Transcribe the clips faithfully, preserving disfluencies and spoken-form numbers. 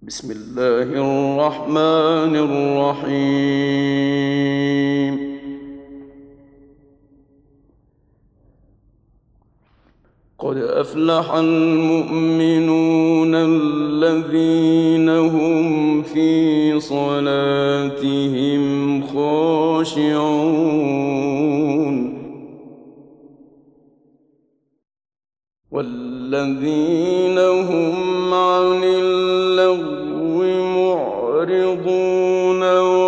بسم الله الرحمن الرحيم. قد أفلح المؤمنون الذين هم في صلاتهم خاشعون والذين هم عن اللغو معرضون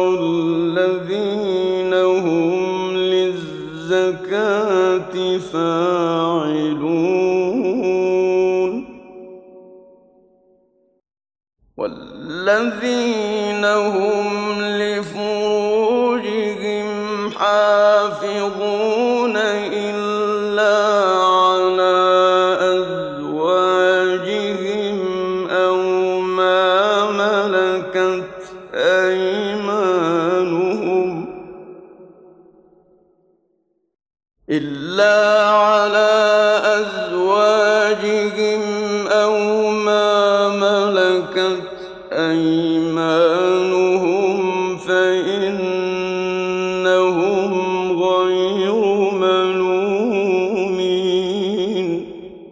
والذين هم للزكاة فاعلون والذين هم لفروجهم حافظون إلا على أزواجهم أو ما ملكت أيمانهم إلا على أزواجهم أو ما ملكت أيمانهم فإنهم غير ملومين.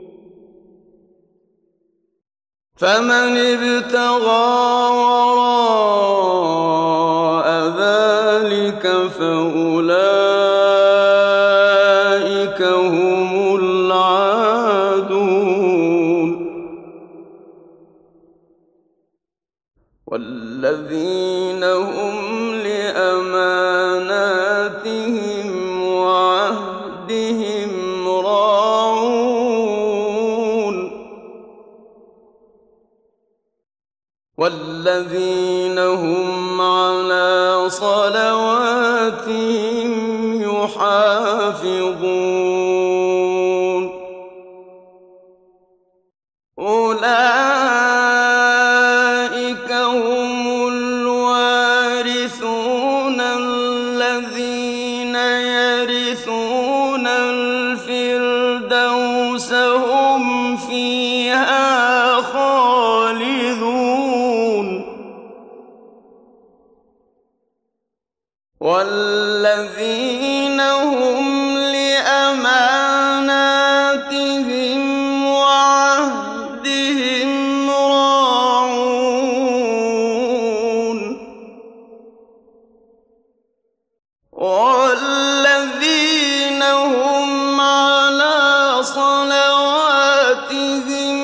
فمن ابتغى وراء ذلك فأولئك هم العادون والذين هم لأماناتهم وعهدهم راعون والذين هم على صلواتهم يحافظون. أولئك هم الوارثون الذين يرثون الفردوس هم فيها خالدون والذين هم لأماناتهم وعهدهم راعون والذين هم على صلواتهم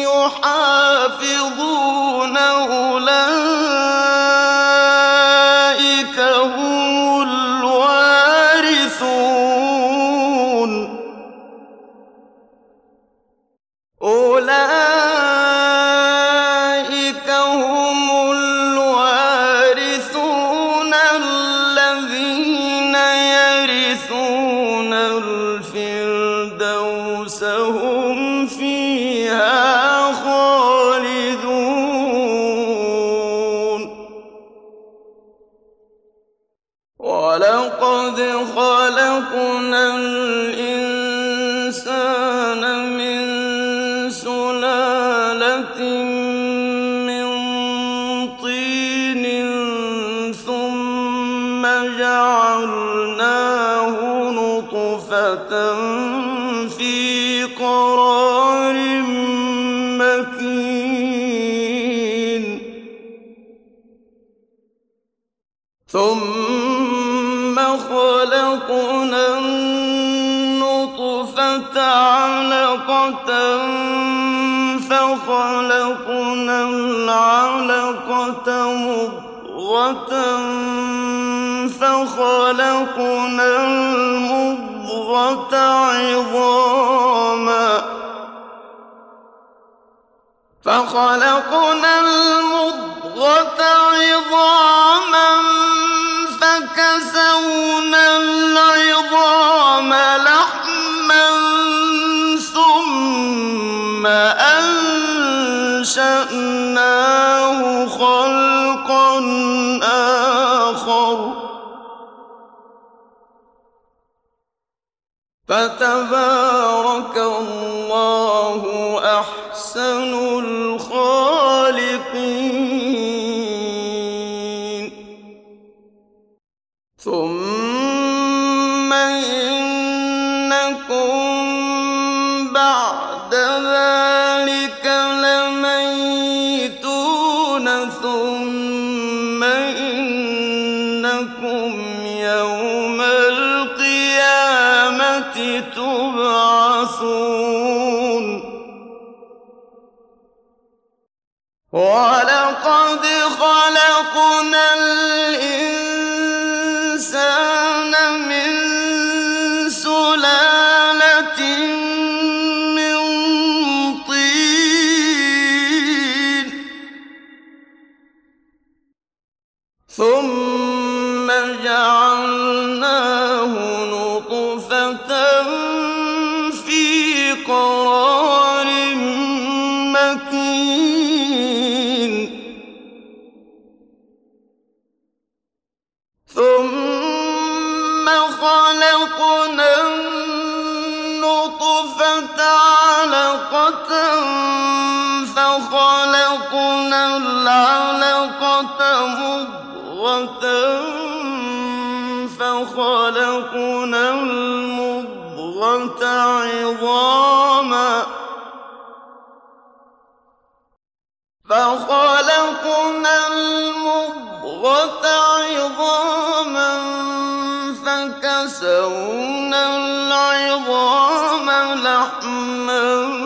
يحافظون أولئك هم الوارثون. أولئك هم الوارثون الذين يرثون الفردوس هم فيها خالدون. ولقد خلقنا الإنسان من سلالة من طين ثم جعلناه نطفة في قرار مكين ثم خلقنا النطفة علقة فخلقنا العلقة مضغة فخلقنا المضغة عظاما فخلقنا المضغة عظاما فكسونا العظام لحما ثم أنشأناه خلقا آخر فتبارك الله أحسن الخالقين. بعد ذلك لميتون ثم إنكم يوم القيامة تبعثون ولقد خلقنا الإنسان من سلالة من طين ثم جعلناه نطفة في قرار مكين ثم خلقنا النطفة علقة فخلقنا العلقة مضغة فخلقنا المضغة عظاما فخلقنا المضغة عظاما فكسونا العظام لحما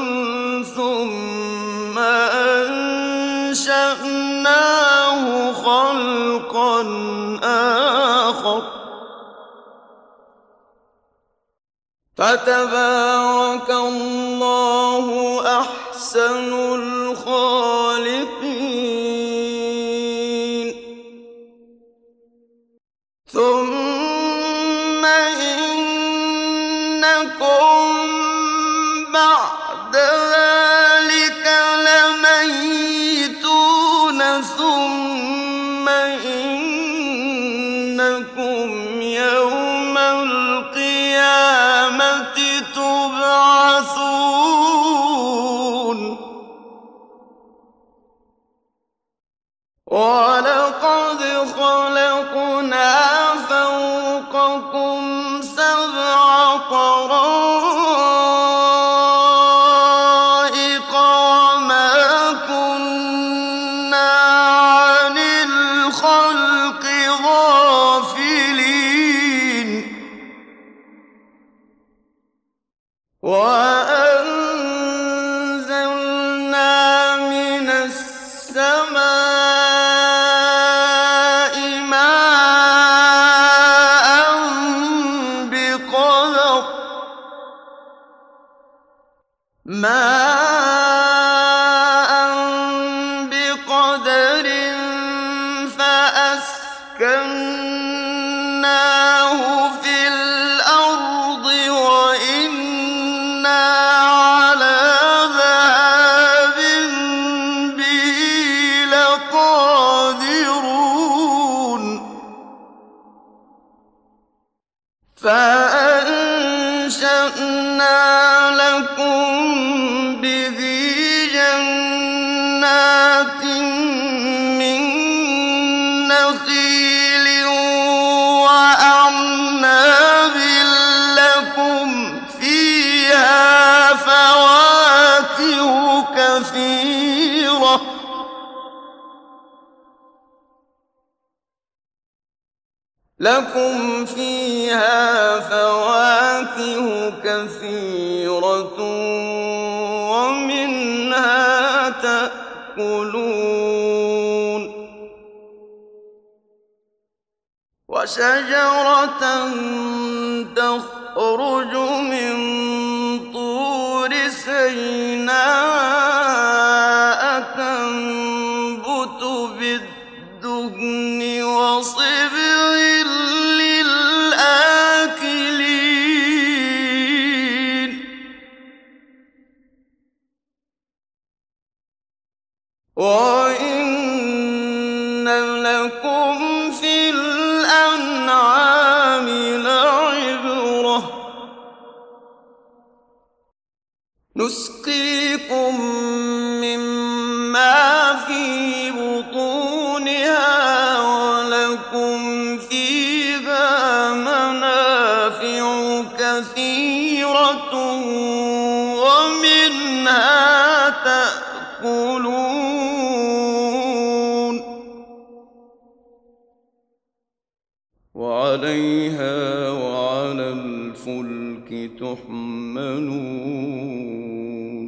ثم أنشأناه خلقا آخر فتبارك الله أحسن الخالقين ثم إنكم بعد ذلك لميتون ثم إنكم يوم القيامة تبعثون ولقد خلقنا فوقكم سبع طرائق وما كنا عن الخلق غافلين وأنزلنا من السماء ماء بقدر ماء بقدر فأسكناه في الأرض وإنا على ذهاب به لقادرون فأنشأنا لكم به جنات من نخيل وأعناب لكم فيها فواكه كثيرة لكم فيها فواكه كثيرة ومنها تأكلون وشجرة تخرج من طور سيناء تنبت بالدهن وصبغ للآكلين وإن لكم في الأنعام لعبرة نسقيكم مما في بطونها ولكم فيها منافع كثيرة تأكلون وعليها وعلى الفلك تحملون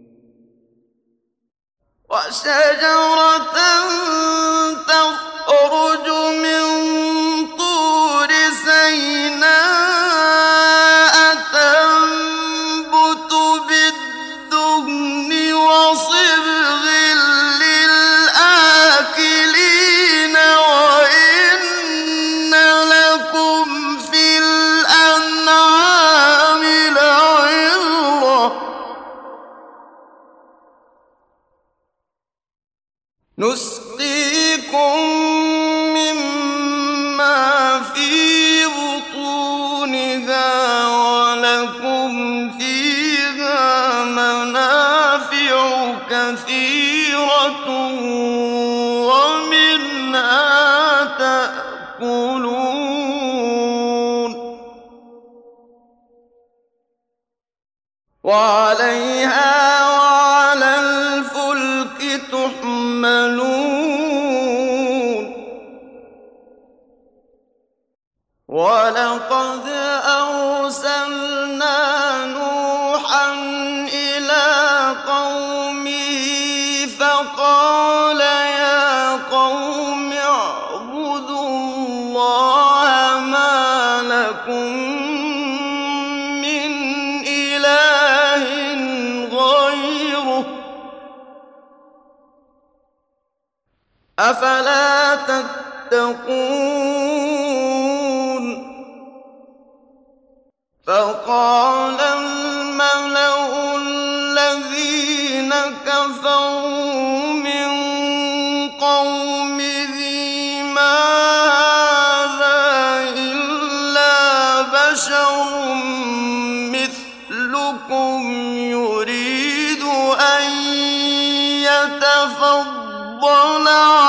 وشجرة تخرج من طور سيناء تنبت بالدهن وصبغ للآكلين وإن لكم في الأنعام لعبرة نسقيكم مما في بطونها ولكم فيها منافع كثيرة ومنها تأكلون وعليها وعلى الفلك تحملون ولقد أرسلنا نوحا إلى قومه فقال يا قوم اعبدوا الله ما لكم من إله غيره أفلا تتقون فقال الملأ الذين كفروا من قومه ما هذا إلا بشر مثلكم يريد أن يتفضل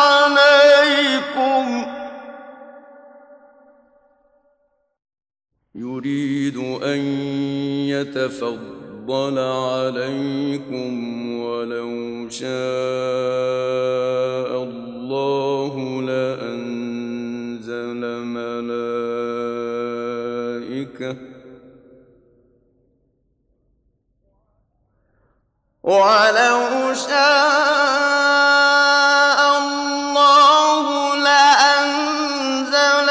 عليكم يريد أن يتفضل عليكم ولو شاء الله لأنزل ملائكة ولو شاء الله لأنزل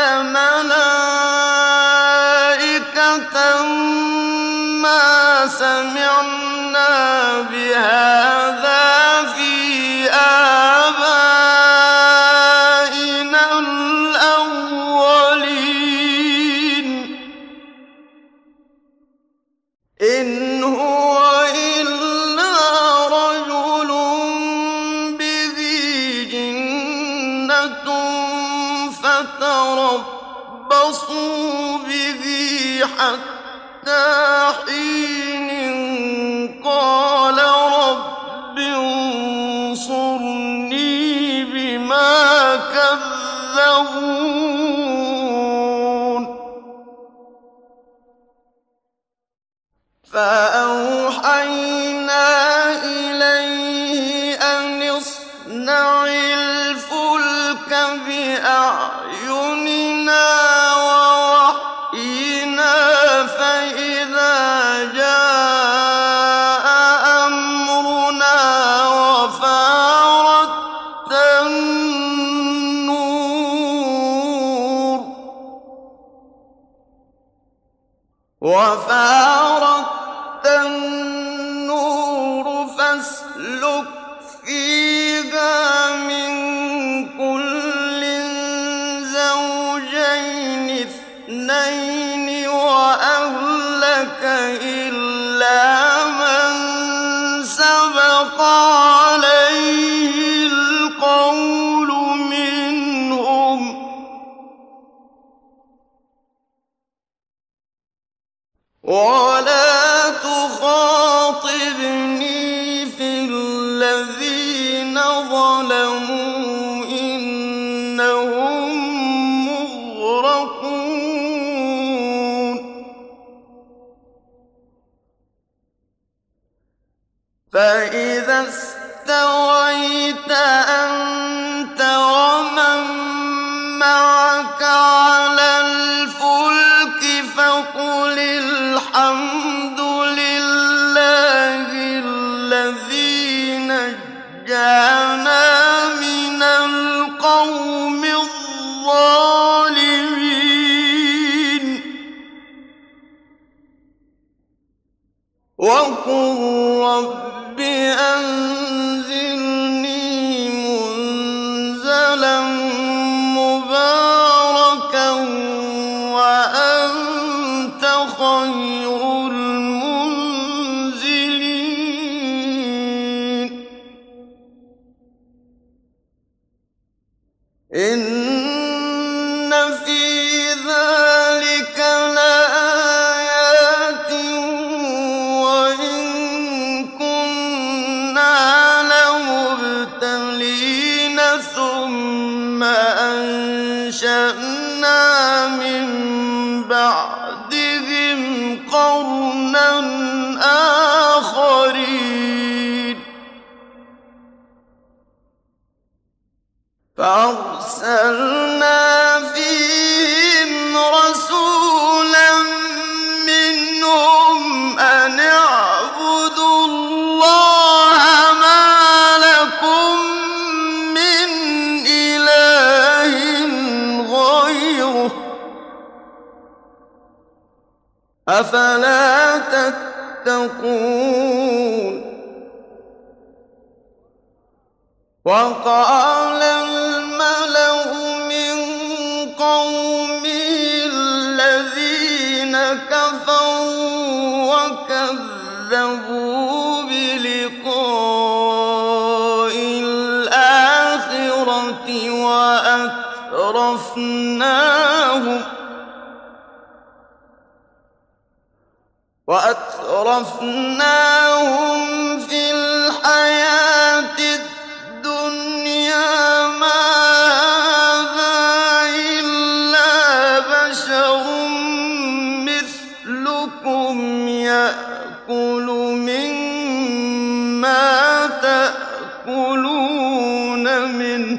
ملائكة ما سمعنا بهذا في آبائنا الأولين إن هو إلا رجل بذي جنة فتربصوا به حتى حين قال رب انصرني بما كذبون فأوحينا إليه أن اصنع الفلك بأعيننا ووحينا فإذا جاء أمرنا وفارت النور وفارت النور فاسلك فيها من كل زوجين اثنين وأهلك إلا من سبق عليه القول منهم ولا تخاطبني في الذين ظلموا إنهم مغرقون فإذا اسْتَوَيْتَ أَنتَ وَمَن مَّعَكَ عَلَى الْفُلْكِ فَقُلِ الْحَمْدُ لِلَّهِ الَّذِي نَجَّانَا مِنَ الْقَوْمِ الظَّالِمِينَ وَقُل رَّبِّ أَنزِلْنِي مُنزَلًا مُّبَارَكًا وَأَنتَ خَيْرُ الْمُنزِلِينَ إِنَّ فِي ذَٰلِكَ لَآيَاتٍ وَإِن كُنَّا لَمُبْتَلِينَ ثُمَّ أَنشَأْنَا مِن بَعْدِهِمْ قَرْنًا آخَرِينَ فَأَرْسَلْنَا فِيهِمْ رَسُولًا مِّنْهُمْ أَنِ اعْبُدُوا اللَّهَ مَا لَكُم مِّنْ إِلَٰهٍ غَيْرُهُ ۖ أَفَلَا تَتَّقُونَ وَقَالَ الْمَلَأُ مِن قَوْمِهِ الَّذِينَ كَفَرُوا وَكَذَّبُوا بِلِقَاءِ الْآخِرَةِ وَأَتْرَفْنَاهُمْ وَأَتْرَفْنَاهُمْ فِي الْحَيَاةِ الدُّنْيَا مَا هَٰذَا إِلَّا بَشَرٌ مِّثْلُكُمْ يَأْكُلُ مِمَّا تَأْكُلُونَ مِنْهُ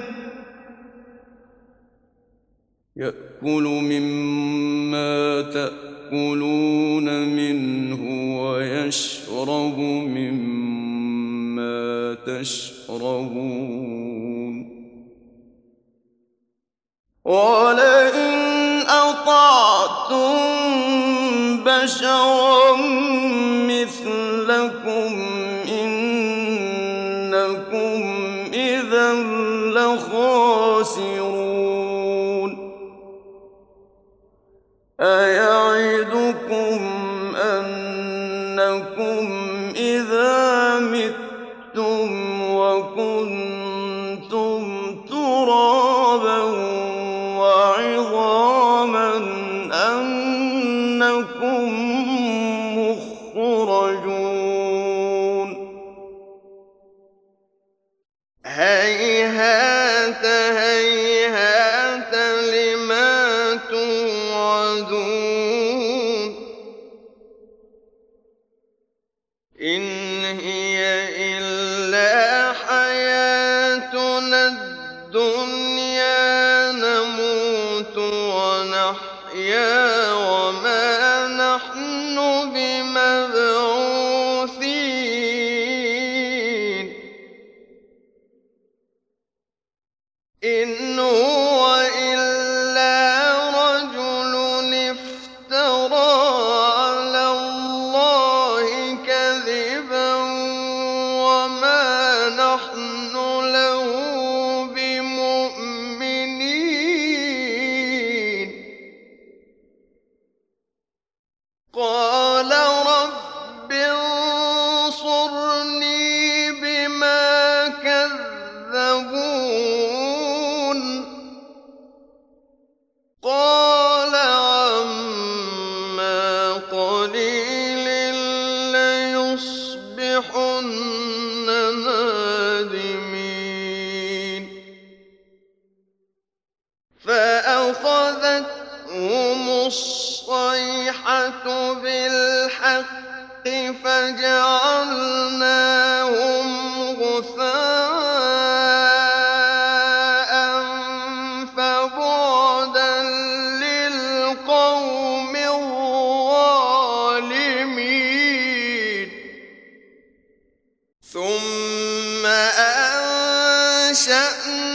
يَأْكُلُ مِمَّا تَأْكُلُونَ مِنْهُ وَيَشْرَبُ مِمَّا تَشْرَبُونَ وَلَئِنْ أَطَعْتُم بَشَرًا مِّثْلَكُمْ إِنَّكُمْ إِذًا لَّخَاسِرُونَ أَيَعِدُكُمْ أَنَّكُمْ إِذَا مِتُّمْ وَكُنتُمْ تُرَابًا وَعِظَامًا أَنَّكُم مُّخْرَجُونَ هَيْهَاتَ هَيْهَاتَ لِمَا تُوعَدُونَ إِنْ هِيَ إِلَّا حَيَاتُنَا الدُّنْيَا نَمُوتُ وَنَحْيَا وَمَا نَحْنُ بِمَبْعُوثِينَ إِنْ هُوَ إِلَّا رَجُلٌ افْتَرَىٰ عَلَى اللَّهِ كَذِبًا وَمَا نَحْنُ لَهُ بِمُؤْمِنِينَ قَالَ رَبِّ انصُرْنِي بِمَا كَذَّبُونِ قَالَ عَمَّا قَلِيلٍ لَّيُصْبِحُنَّ نَادِمِينَ فَأَخَذَتْهُمُ الصَّيْحَةُ بِالْحَقِّ فَجَعَلْنَاهُمْ غُثَاءً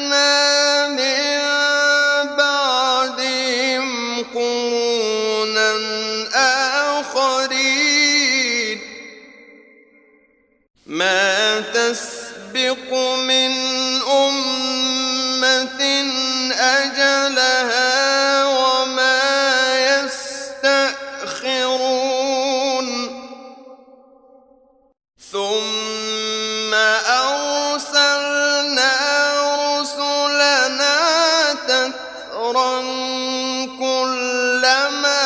من بعدهم قرونا آخرين ما تسبق من أمة أجلها وما يستأخرون ثم أرسلنا رسلنا تترى كلما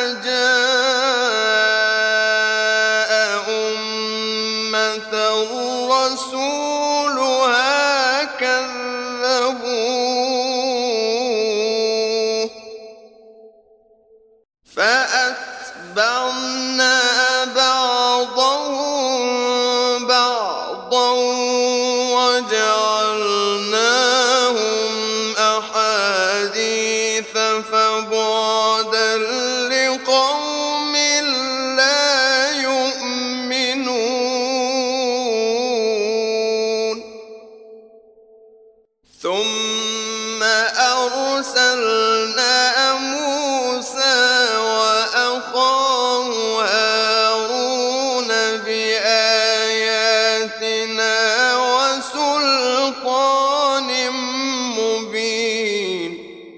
جاء أمة رسولها كذبوه فأتبعنا بعضهم بعضا وجعلناهم أحاديث فبعدا لقوم لا يؤمنون ثم أرسلنا موسى وأخاه هارون بآياتنا وسلطان مبين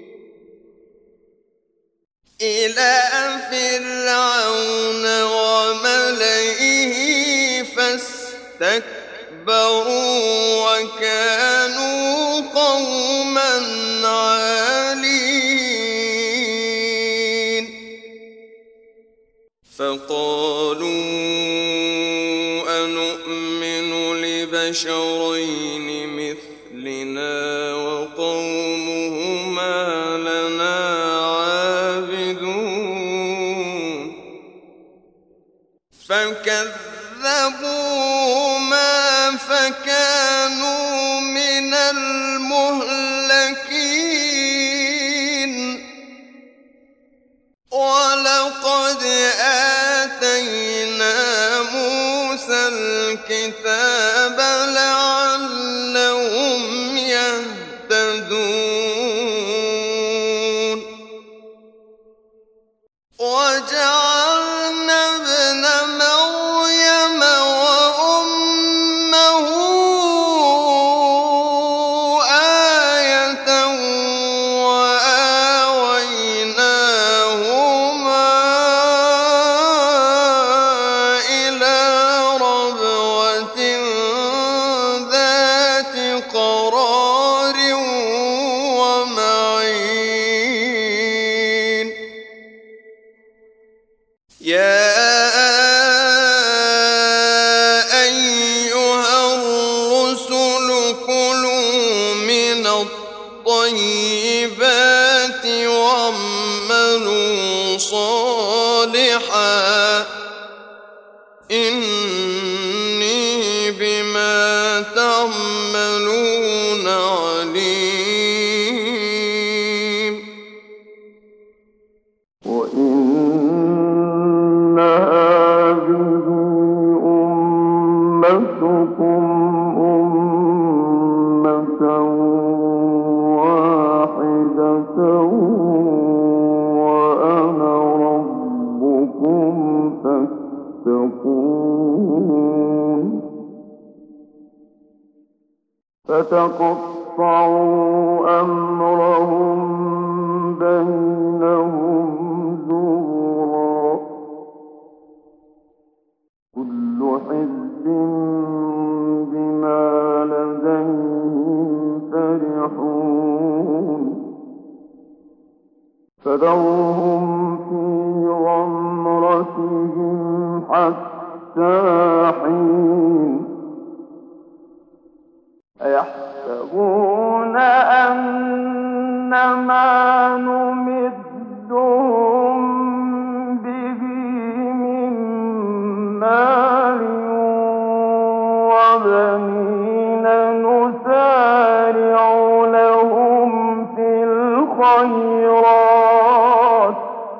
إلى فرعون وملئه فاستكبروا وكانوا قوما عالين فقالوا أنؤمن لبشرين مثلنا وقومهما لنا عابدون فكذبوهما فكانوا من المهلكين ولقد آتينا موسى الكتاب لعلهم يهتدون وجعلنا ابن مريم وأمه آية وآويناهما إلى ربوة ذات قرار ومعين يا أيها الرسل كلوا من الطيبات واعملوا صالحا إني بما تعملون عليم وإن هذه أمتكم أمة واحدة وأنا ربكم فاتقون فتقطعوا أمرهم بينهم زبرا كل حزب بما لديهم فرحون فذرهم في غمرتهم حتى حين أيحسبون أن ما نمدهم به من مال وبنين نسارع لهم في الخيرات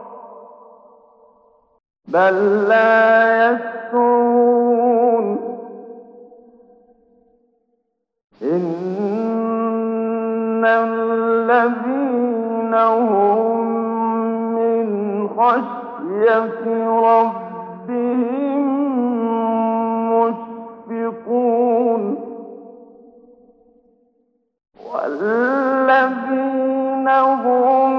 بل لا يشعرون إنما الذين هم من خشية ربهم مشفقون والذين هم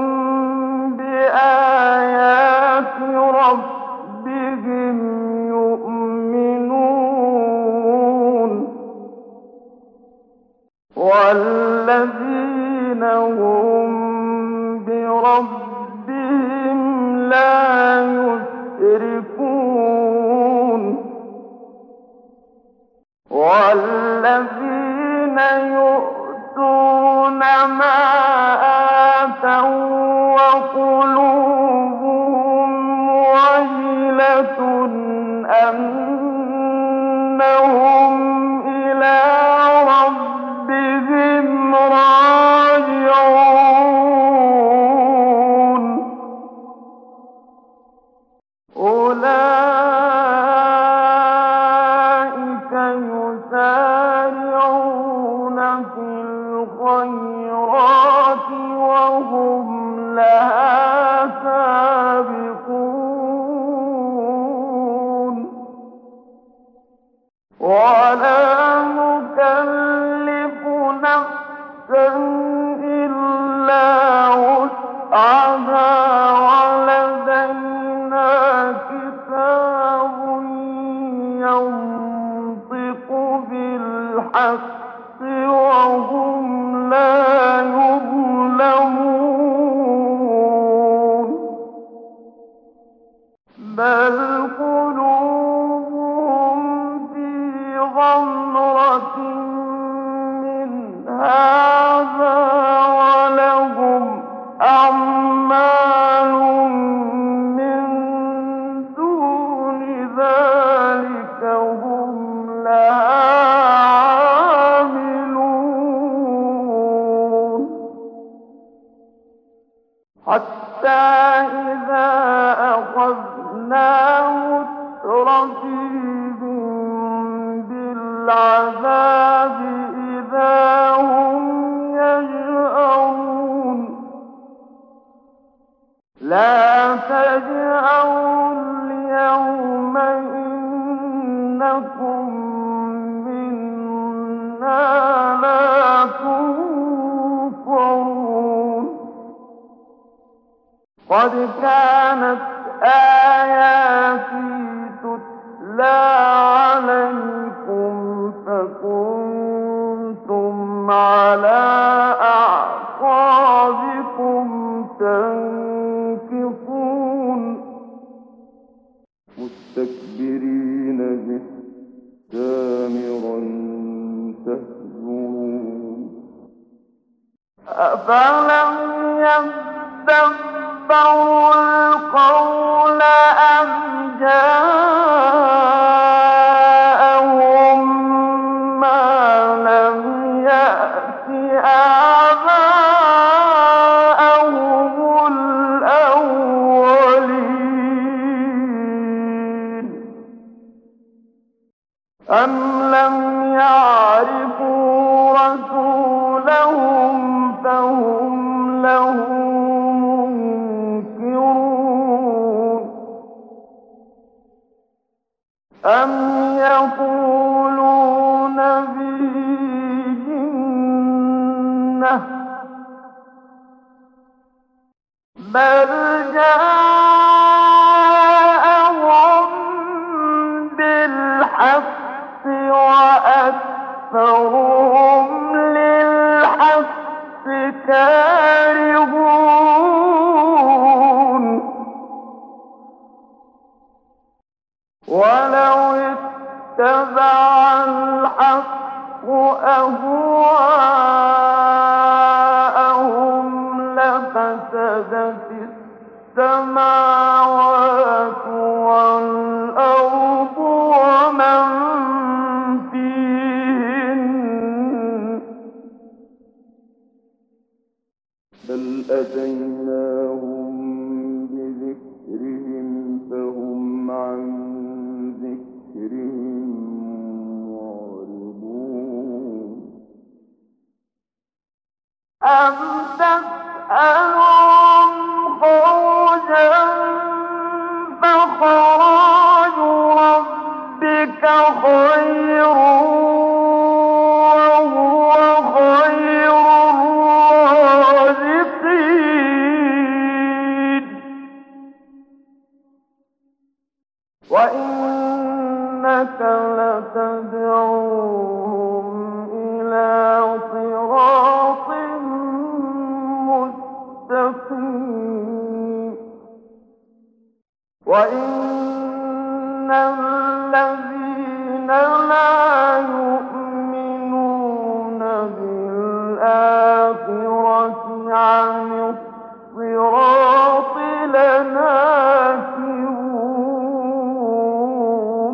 بآيات ربهم يؤمنون والذين هم بربهم لا يشركون والذين يؤتون ما آتوا وقلوبهم وجلة أنهم إلى ربهم راجعون أولئك يسارعون في الخيرات وهم لها سابقون ولا نكلف نفسا إلا وسعها ولدينا كتاب ينطق بالحق وهم لا يظلمون بل قلوبهم في غمرة من هذا ولهم أعمال من دون ذلك هم لها عاملون حتى إذا أخذنا مترفيهم بالعذاب إذا هم يجأرون لا تجأروا اليوم إنكم منا لا تنصرون قد كانت آياتي تتلى عليكم فكنتم على أعقابكم تنكصون مستكبرين به سامرا تهجرون أفلم يدبروا القول أم جاءهم ما لم يأت آباءهم الأولين أم لم يعرفوا رسولهم فهم له منكرون أم يقولون به جنة بل جاءهم بالحق وأكثرهم للحق كارهون ولو اتبع الحق أهواءهم لفسدت السماوات والأرض ومن فيهن بل أتيناهم بذكرهم فهم عن ذكرهم معرضون أَمْ تَسْأَلُهُمْ خَرْجًا فَخَرَاجُ رَبِّكَ خَيْرٌ وَهُوَ خَيْرُ الرَّازِقِينَ وَإِنَّكَ لَتَدْعُوهُمْ إِلَىٰ صِرَاطٍ مُّسْتَقِيمٍ وَإِنَّ الَّذِينَ لَا يُؤْمِنُونَ بِالْآخِرَةِ عَنِ الصِّرَاطِ لَنَاكِبُونَ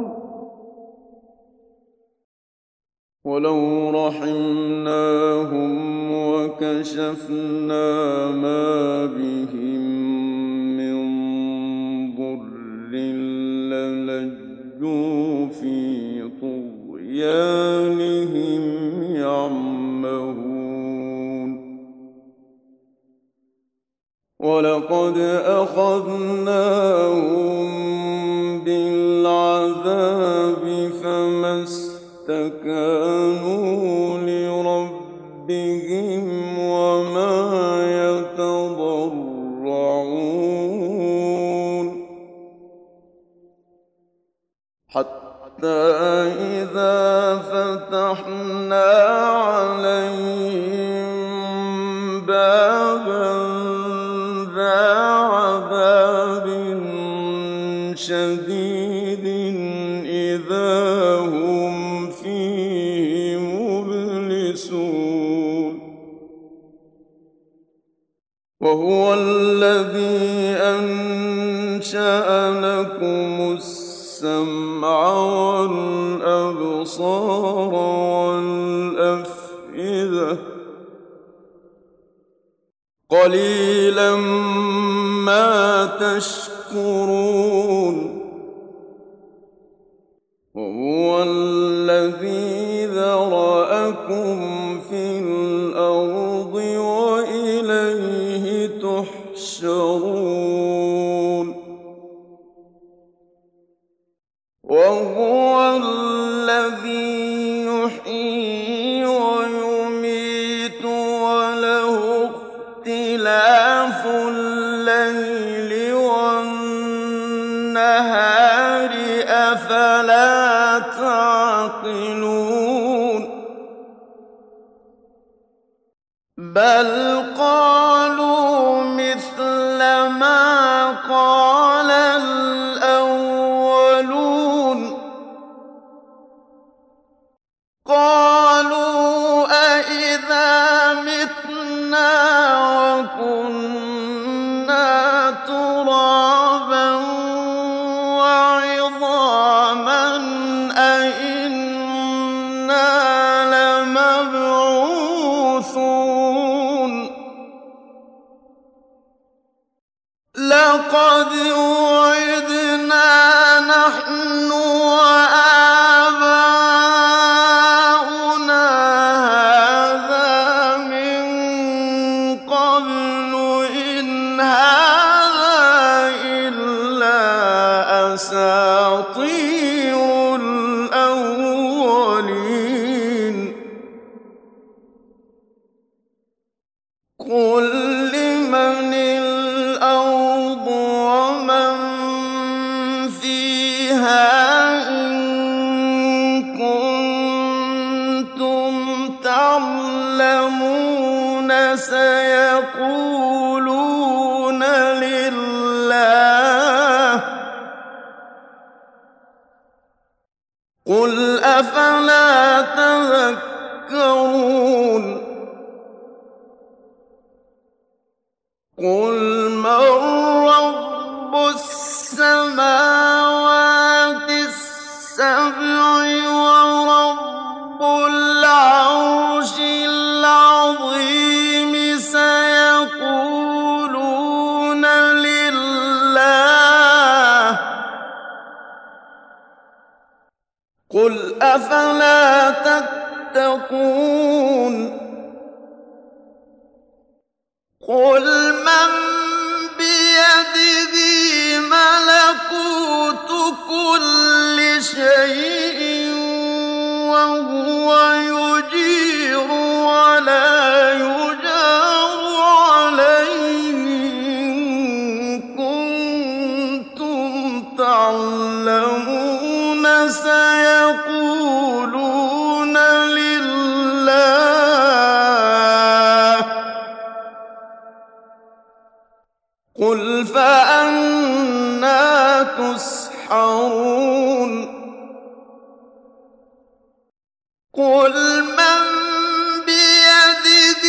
وَلَوْ رَحِمْنَاهُمْ وَكَشَفْنَا مَا بِهِم مِّن ضُرٍّ لَّلَجُّوا فِي طُغْيَانِهِمْ يَعْمَهُونَ وَلَقَدْ أَخَذْنَاهُم بِالْعَذَابِ فَمَا اسْتَكَانُوا لِرَبِّهِمْ وَمَا يَتَضَرَّعُونَ حَتَّىٰ إِذَا فَتَحْنَا عَلَيْهِم بَابًا ذَا عَذَابٍ شَدِيدٍ إِذَا هُمْ فِيهِ مُبْلِسُونَ وَهُوَ الَّذِي أَنشَأَ لَكُمُ السَّمْعَ وَالْأَبْصَارَ وَالْأَفْئِدَةَ ۚ قَلِيلًا مَّا تَشْكُرُونَ وَهُوَ الَّذِي ذَرَأَكُمْ فِي الْأَرْضِ وَإِلَيْهِ تُحْشَرُونَ وَهُوَ الَّذِي يُحْيِي وَيُمِيتُ وَلَهُ اخْتِلَافُ اللَّيْلِ وَالنَّهَارِ ۚ أَفَلَا تَعْقِلُونَ بَلْ قَالُوا مِثْلَ مَا قَالَ الْأَوَّلُونَ قَالُوا أَإِذَا مِتْنَا وَكُنَّا تُرَابًا وَعِظَامًا أَإِنَّا لَمَبْعُوثُونَ لَقَدْ وُعِدْنَا نَحْنُ وَآبَاؤُنَا هَٰذَا مِن قَبْلُ إِنْ هَٰذَا إِلَّا أَسَاطِيرُ الْأَوَّلِينَ قُل لِّمَنِ الْأَرْضُ وَمَن فِيهَا إِن كُنتُمْ تَعْلَمُونَ سَيَقُولُونَ لِلَّهِ ۚ قُلْ أَفَلَا تَذَكَّرُونَ قُلْ مَن رَّبُّ السَّمَاوَاتِ السَّبْعِ وَرَبُّ الْعَرْشِ الْعَظِيمِ سَيَقُولُونَ لِلَّهِ ۚ قُلْ أَفَلَا تَتَّقُونَ قل من بيده ملكوت كل شيء وهو يجير ولا يجار عليه إن كنتم تعلمون سيقولون لله قل فأنى تسحرون قل من بيده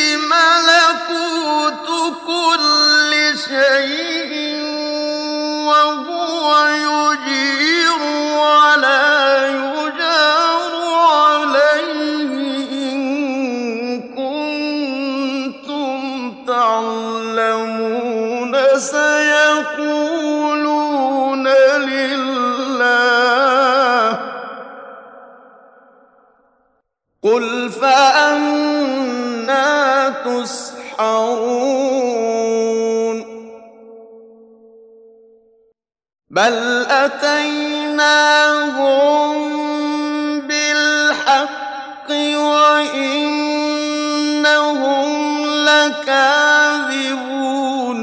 ملكوت كل شيء وهو يجير ولا يجار عليه إن كنتم تعلمون سيقولون لله قل فأنى تسحرون بل أتيناهم بالحق وإنهم لكاذبون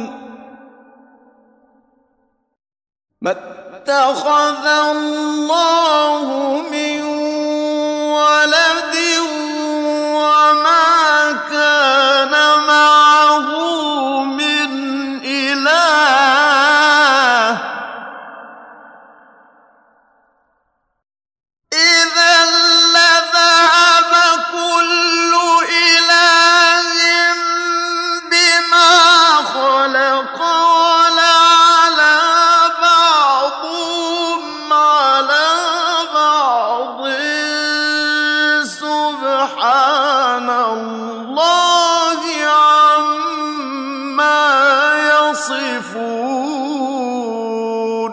ما اتخذ الله من ولد وما كان معه من إله إذا لذهب كل إله بما خلق ولعلى بعضهم على بعض سبحان الله عما يصفون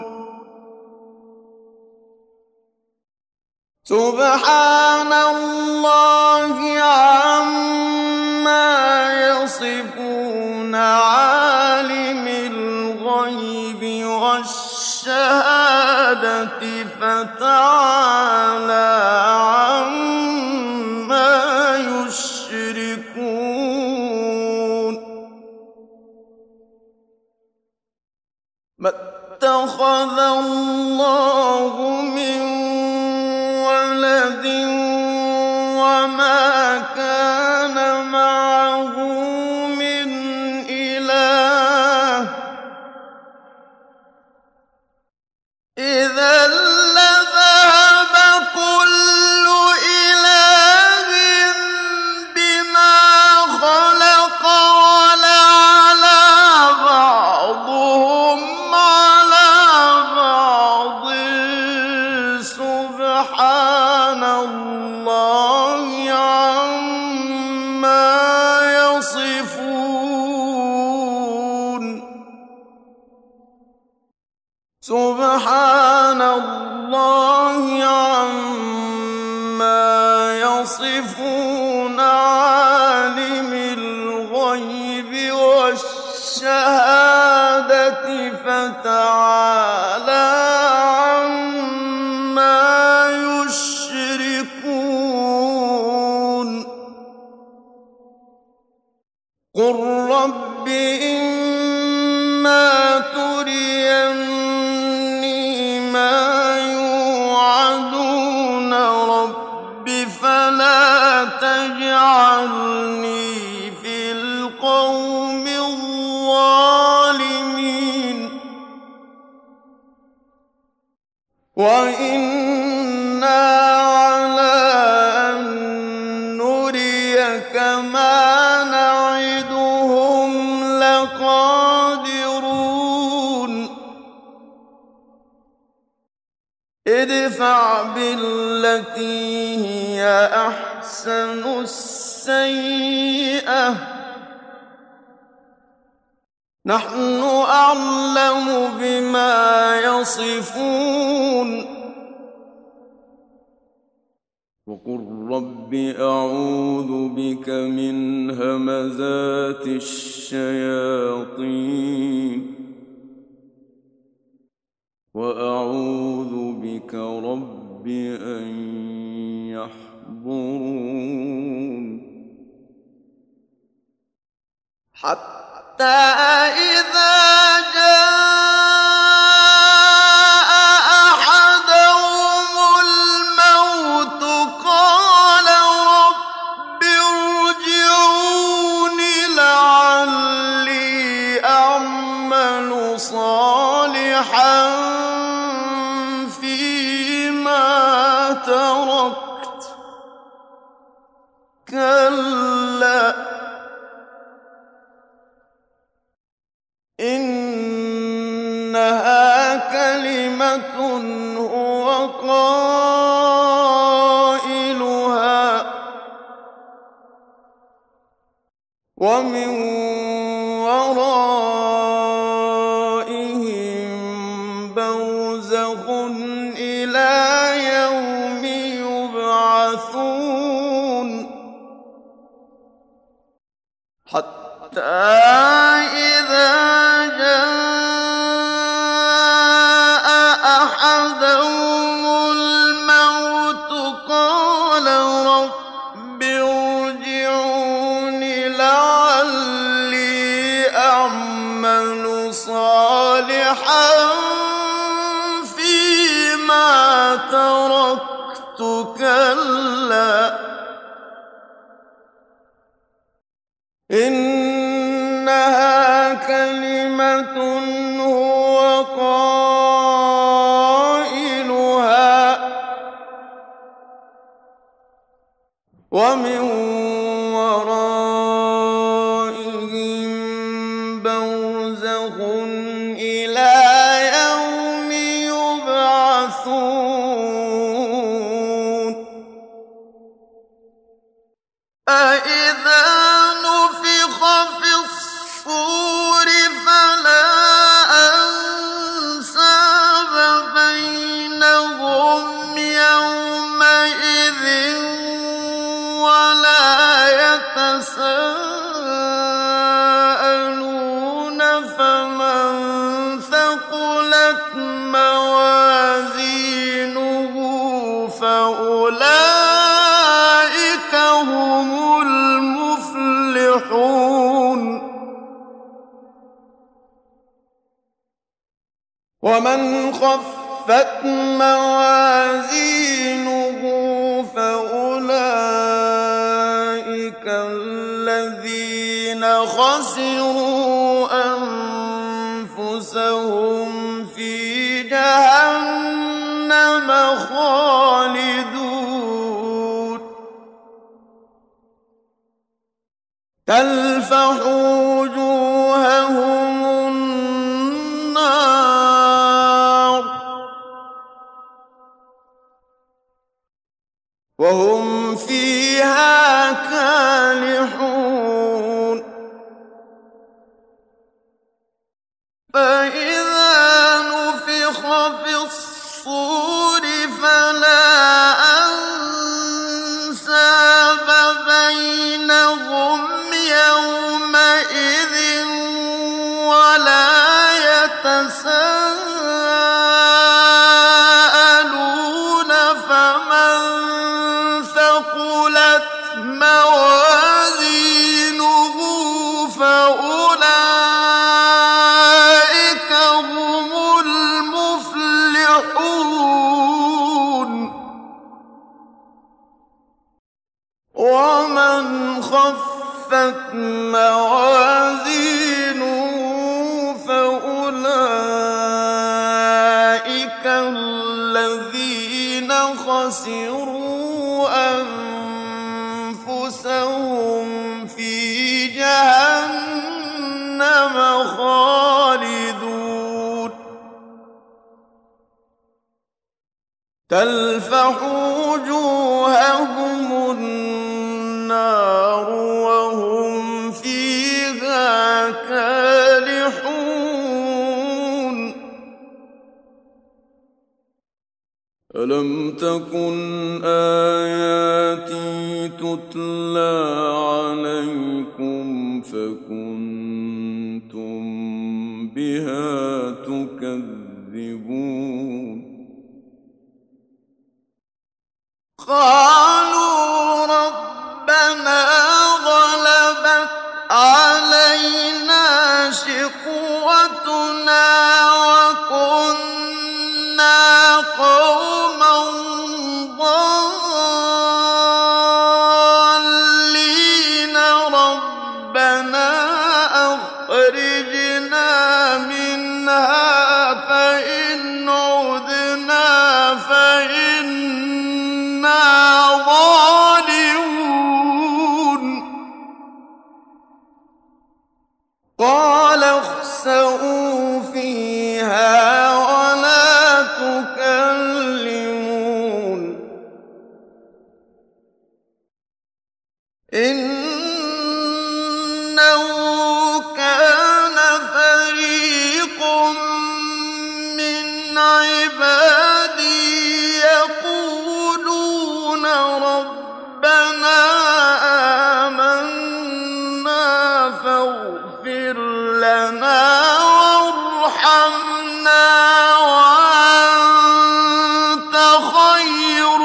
سبحان الله عما يصفون عالم الغيب والشهادة فتعالى عما يشركون ما اتخذ الله من ولد وما كان معه من إله إذا لذهب كل إله بما خلق ولعلى بعضهم على بعض سبحان الله عما يصفون سبحان الله عما يصفون عالم الغيب والشهادة فتعالى عما يشركون قل رب إما تريني ما يوعدون رب فلا تجعلني في القوم الظالمين وإنا على أن نريك ما نعدهم لقادرون ادفع بالتي هي أحسن السيئة نحن أعلم بما يصفون وقل رب أعوذ بك من همزات الشياطين وأعوذ بك رب أن يحضرون حتى إذا جاء أحدهم الموت قال رب ارجعون لعلي أعمل صالحا فيما تركت كلا إنها كلمة هو قائلها ومن ورائهم برزخ إلى يوم يبعثون حتى إذا جاء أحدهم الموت قال رب ارجعون لعلي أعمل صالحا فيما تركت كلا إنها كلمة هو قائلها ومن ورائهم برزخ إلى يوم يبعثون فإذا نفخ في الصور فلا أنساب بينهم يومئذ ولا يتساءلون فمن ثقلت موازينه فأولئك هم المفلحون ومن خفت موازينه فأولئك الذين خسروا أنفسهم في جهنم خالدون تلفح وجوههم النار وهم فيها كالحون فإذا نفخ في الصور فلا أنساب بينهم يومئذ ولا يتساءلون فمن ثقلت موازينه فأولئك هم المفلحون ومن خفت موازينه فأولئك الذين خسروا أنفسهم في جهنم خالدون تلفح وجوههم النار وهم فيها كالحون ألم تكن آياتي تتلى عليكم فكنتم بها تكذبون قالوا ربنا غلبت علينا شقوتنا وكنا قوما ضالين ربنا أخرجنا منها فإن عدنا فإنا ظالمون قال اخسئوا فيها ولا تكلمون إنه كان فريق من عبادي يقولون ربنا آمنا فاغفر لنا وارحمنا وأنت خير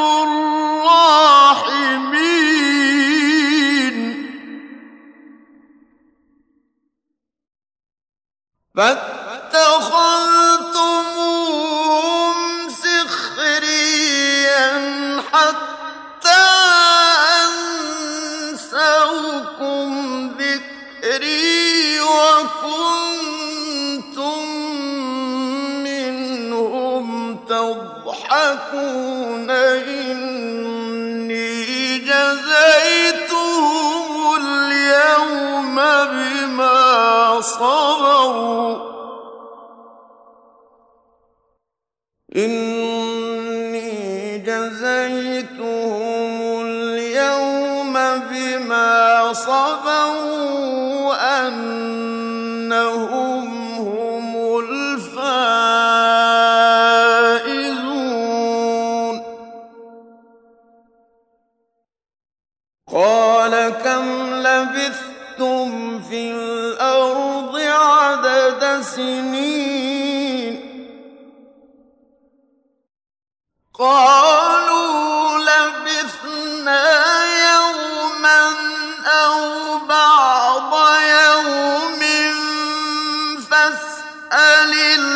الراحمين فاتخذتموهم سخريا حتى أنسوكم ذكري وكنتم منهم تضحكون إني جزيتهم اليوم بما صبروا إني جزيتهم اليوم بما صبروا أنهم هم الفائزون قال كم لبثتم في الأرض عدد سنين قالوا لبثنا يوما أو بعض يوم فاسأل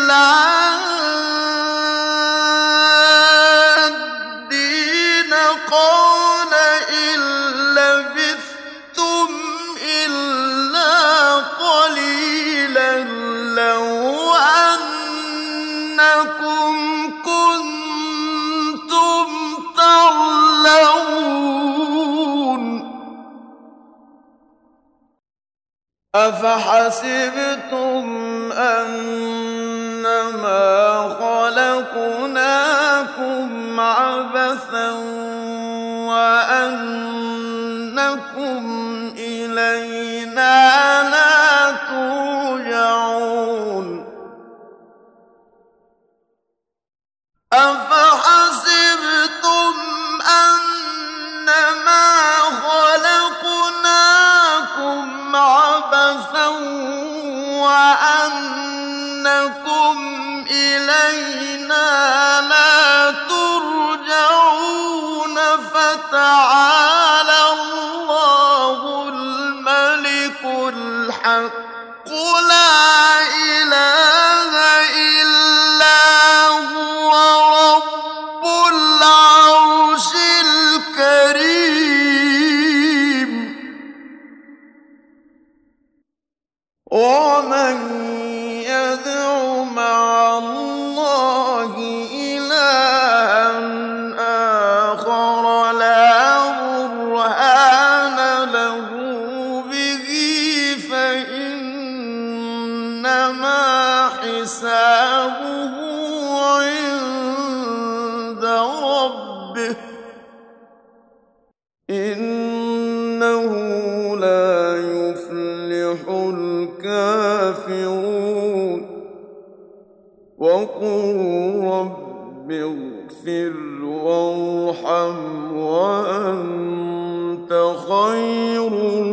العادين قال إن لبثتم إلا قليلا لو أنكم كنتم تعلمون أفحسبتم أنما خلقناكم عبثا وأنكم إلينا لا ترجعون أفحسبتم أنما خلقناكم عبثا وأنكم إلينا لا ترجعون فتعالى الله الملك الحق لا إله إلا هو رب العرش الكريم ومن يدع مع الله إلها آخر لا برهان له به فإنما حسابه عند ربه إنه لا يفلح الكافرون وقل رب اغفر اغفر وارحم وأنت خير